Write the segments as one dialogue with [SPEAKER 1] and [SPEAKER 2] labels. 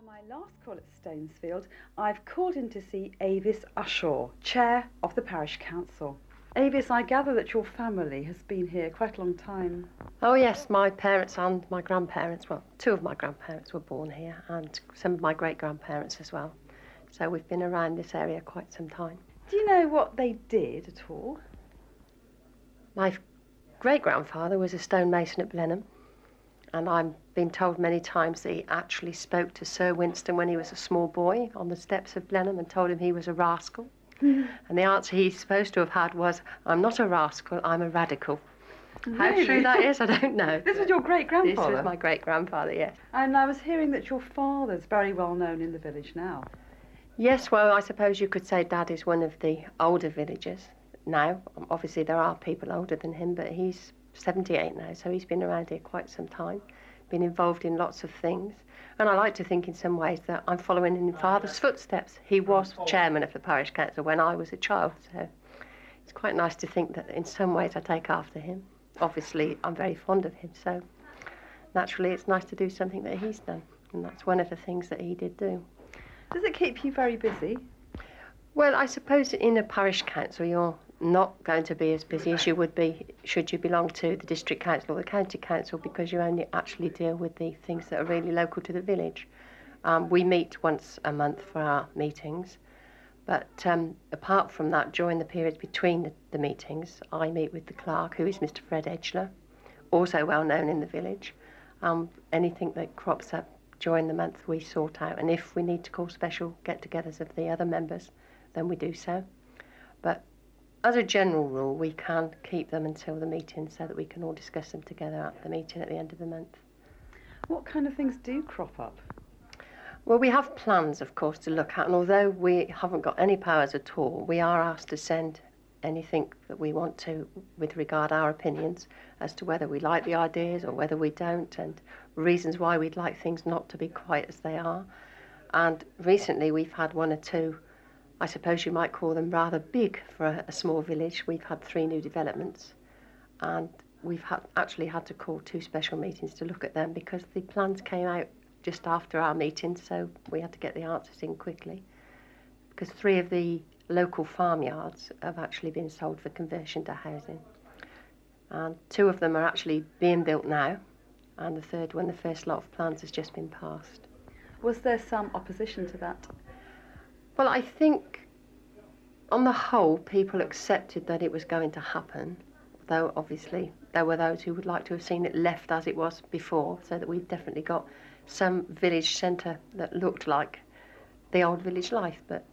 [SPEAKER 1] my last call at Stonesfield, I've called in to see Avis Ushaw, Chair of the Parish Council. Avis, I gather that your family has been here quite a long time.
[SPEAKER 2] Oh yes, my parents and my grandparents, well, two of my grandparents were born here and some of my great-grandparents as well. So we've been around this area quite some time.
[SPEAKER 1] Do you know what they did at all?
[SPEAKER 2] My great-grandfather was a stonemason at Blenheim, and I've been told many times that he actually spoke to Sir Winston when he was a small boy on the steps of Blenheim and told him he was a rascal. And the answer he's supposed to have had was, "I'm not a rascal, I'm a radical."
[SPEAKER 1] Really?
[SPEAKER 2] How true that is, I don't know.
[SPEAKER 1] This was your great-grandfather?
[SPEAKER 2] This was my great-grandfather, yes.
[SPEAKER 1] And I was hearing that your father's very well known in the village now.
[SPEAKER 2] Yes, well, I suppose you could say Dad is one of the older villagers now. Obviously, there are people older than him, but he's 78 now, so he's been around here quite some time, been involved in lots of things. And I like to think in some ways that I'm following in Father's footsteps. He was chairman of the parish council when I was a child, so it's quite nice to think that in some ways I take after him. Obviously, I'm very fond of him, so naturally it's nice to do something that he's done, and that's one of the things that he did do.
[SPEAKER 1] Does it keep you very busy?
[SPEAKER 2] Well, I suppose in a parish council you're not going to be as busy as you would be should you belong to the district council or the county council, because you only actually deal with the things that are really local to the village. We meet once a month for our meetings, but apart from that, during the periods between the meetings, I meet with the clerk, who is Mr. Fred Edgler, also well known in the village. Anything that crops up during the month we sort out, and if we need to call special get-togethers of the other members, then we do so. But as a general rule, we can keep them until the meeting so that we can all discuss them together at the meeting at the end of the month.
[SPEAKER 1] What kind of things do crop up?
[SPEAKER 2] Well, we have plans, of course, to look at, and although we haven't got any powers at all, we are asked to send anything that we want to with regard our opinions as to whether we like the ideas or whether we don't, and reasons why we'd like things not to be quite as they are. And recently we've had one or two, I suppose you might call them rather big for a small village. We've had 3 new developments, and we've actually had to call 2 special meetings to look at them because the plans came out just after our meeting, so we had to get the answers in quickly. Because 3 of the local farmyards have actually been sold for conversion to housing. And 2 of them are actually being built now, and the 3rd one, the first lot of plans, has just been passed.
[SPEAKER 1] Was there some opposition to that?
[SPEAKER 2] Well, I think on the whole people accepted that it was going to happen, though obviously there were those who would like to have seen it left as it was before, so that we've definitely got some village centre that looked like the old village life. But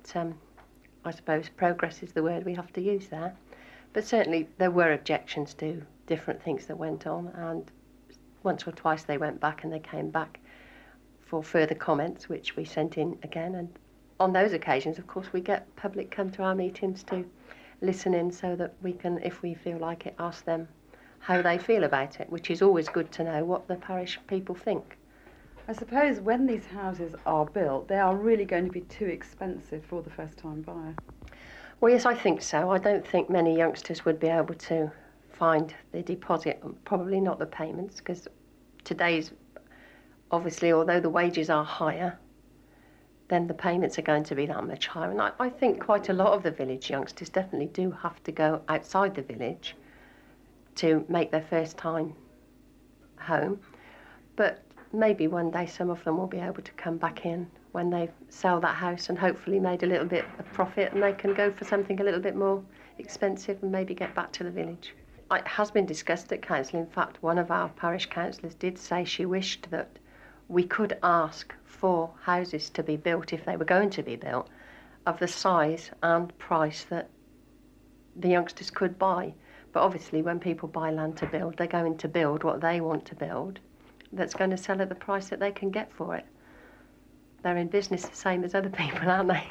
[SPEAKER 2] I suppose progress is the word we have to use there. But certainly there were objections to different things that went on, and once or twice they went back and they came back for further comments, which we sent in again. And on those occasions, of course, we get public come to our meetings to listen in so that we can, if we feel like it, ask them how they feel about it, which is always good to know what the parish people think.
[SPEAKER 1] I suppose when these houses are built, they are really going to be too expensive for the first-time buyer.
[SPEAKER 2] Well, yes, I think so. I don't think many youngsters would be able to find the deposit, probably not the payments, because today's, obviously, although the wages are higher, then the payments are going to be that much higher. And I think quite a lot of the village youngsters definitely do have to go outside the village to make their first time home. But maybe one day some of them will be able to come back in when they sell that house and hopefully made a little bit of profit, and they can go for something a little bit more expensive and maybe get back to the village. It has been discussed at council. In fact, one of our parish councillors did say she wished that we could ask for houses to be built, if they were going to be built, of the size and price that the youngsters could buy. But obviously when people buy land to build, they're going to build what they want to build that's going to sell at the price that they can get for it. They're in business the same as other people, aren't they?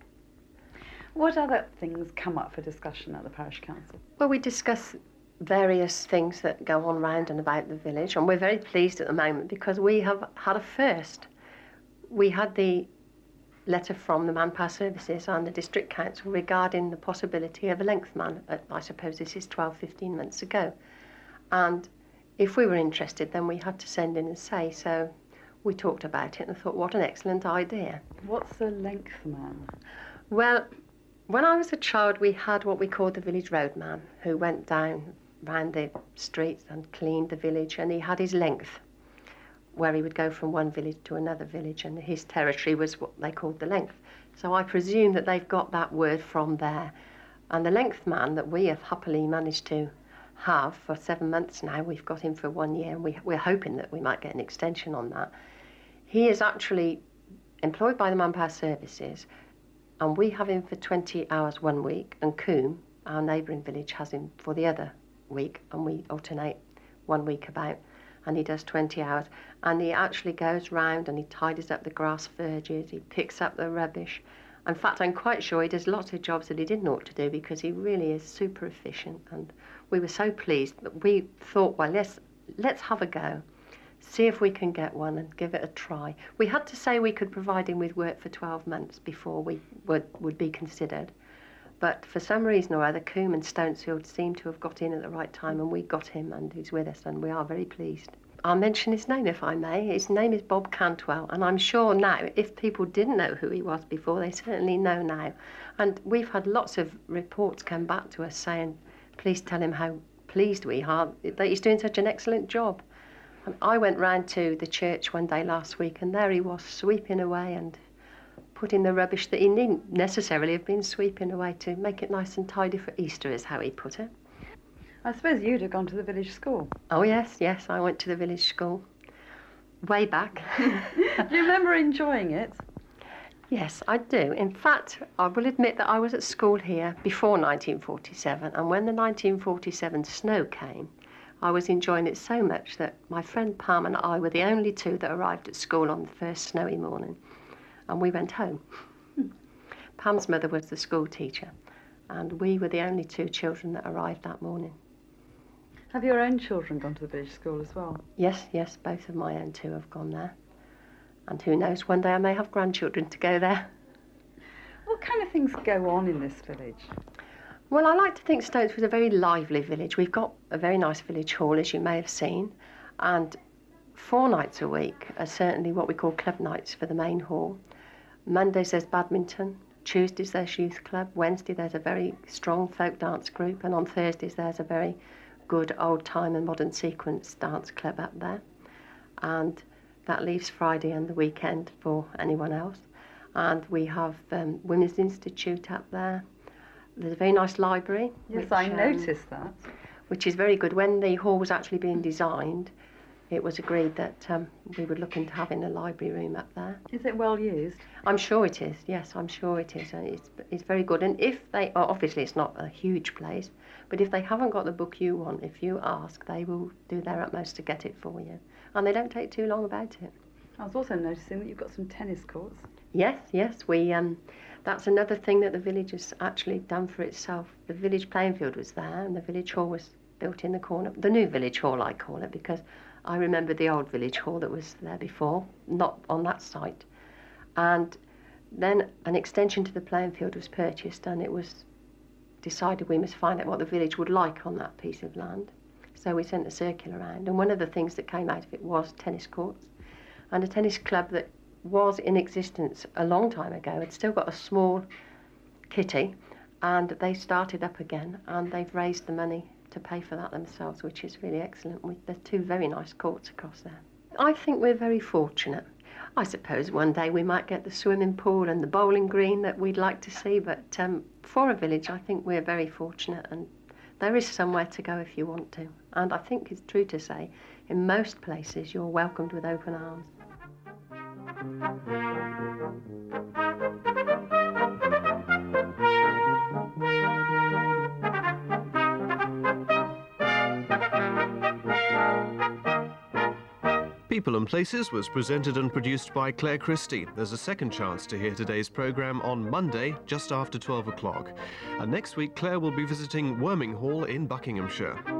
[SPEAKER 1] What other things come up for discussion at the parish council?
[SPEAKER 2] Well, we discuss various things that go on round and about the village, and we're very pleased at the moment because we have had a first. We had the letter from the Manpower Services and the District Council regarding the possibility of a lengthman. I suppose this is 12-15 months ago. And if we were interested, then we had to send in and say. So we talked about it and thought, what an excellent idea.
[SPEAKER 1] What's a length man?
[SPEAKER 2] Well, when I was a child, we had what we called the village roadman, who went down round the streets and cleaned the village, and he had his length, where he would go from one village to another village, and his territory was what they called the length. So I presume that they've got that word from there. And the length man that we have happily managed to have for 7 months now, we've got him for 1 year, and we're hoping that we might get an extension on that. He is actually employed by the Manpower Services, and we have him for 20 hours 1 week, and Coombe, our neighbouring village, has him for the other week, and we alternate 1 week about, and he does 20 hours. And he actually goes round and he tidies up the grass verges, he picks up the rubbish. In fact, I'm quite sure he does lots of jobs that he didn't ought to do, because he really is super efficient. And we were so pleased that we thought, well, let's have a go, see if we can get one and give it a try. We had to say we could provide him with work for 12 months before we would be considered. But for some reason or other, Coombe and Stonesfield seemed to have got in at the right time, and we got him, and he's with us, and we are very pleased. I'll mention his name if I may. His name is Bob Cantwell, and I'm sure now, if people didn't know who he was before, they certainly know now. And we've had lots of reports come back to us saying, please tell him how pleased we are that he's doing such an excellent job. And I went round to the church one day last week, and there he was, sweeping away and putting the rubbish that he needn't necessarily have been sweeping away, to make it nice and tidy for Easter, is how he put it.
[SPEAKER 1] I suppose you'd have gone to the village school.
[SPEAKER 2] Oh, yes, I went to the village school way back.
[SPEAKER 1] Do you remember enjoying it?
[SPEAKER 2] Yes, I do. In fact, I will admit that I was at school here before 1947, and when the 1947 snow came, I was enjoying it so much that my friend Pam and I were the only two that arrived at school on the first snowy morning, and we went home. Pam's mother was the school teacher, and we were the only two children that arrived that morning.
[SPEAKER 1] Have your own children gone to the village school as well?
[SPEAKER 2] Yes, both of my own two have gone there. And who knows, one day I may have grandchildren to go there.
[SPEAKER 1] What kind of things go on in this village?
[SPEAKER 2] Well, I like to think Stonesfield is a very lively village. We've got a very nice village hall, as you may have seen, and 4 nights a week are certainly what we call club nights for the main hall. Mondays there's badminton, Tuesdays there's youth club, Wednesday there's a very strong folk dance group, and on Thursdays there's a very good old time and modern sequence dance club up there. And that leaves Friday and the weekend for anyone else. And we have Women's Institute up there. There's a very nice library.
[SPEAKER 1] Yes, I noticed that.
[SPEAKER 2] Which is very good. When the hall was actually being designed, it was agreed that we would look into having a library room up there.
[SPEAKER 1] Is it well used?
[SPEAKER 2] I'm sure it is, yes, I'm sure it is. It's very good. And if they, obviously it's not a huge place, but if they haven't got the book you want, if you ask, they will do their utmost to get it for you. And they don't take too long about it.
[SPEAKER 1] I was also noticing that you've got some tennis courts.
[SPEAKER 2] Yes, we. That's another thing that the village has actually done for itself. The village playing field was there, and the village hall was built in the corner. The new village hall, I call it, because I remember the old village hall that was there before, not on that site. And then an extension to the playing field was purchased, and it was decided we must find out what the village would like on that piece of land. So we sent a circular around, and one of the things that came out of it was tennis courts. And a tennis club that was in existence a long time ago had still got a small kitty, and they started up again, and they've raised the money to pay for that themselves, which is really excellent. There's 2 very nice courts across there. I think we're very fortunate. I suppose one day we might get the swimming pool and the bowling green that we'd like to see, but for a village, I think we're very fortunate, and there is somewhere to go if you want to. And I think it's true to say, in most places, you're welcomed with open arms.
[SPEAKER 3] People and Places was presented and produced by Claire Christie. There's a second chance to hear today's programme on Monday, just after 12 o'clock. And next week, Claire will be visiting Worming Hall in Buckinghamshire.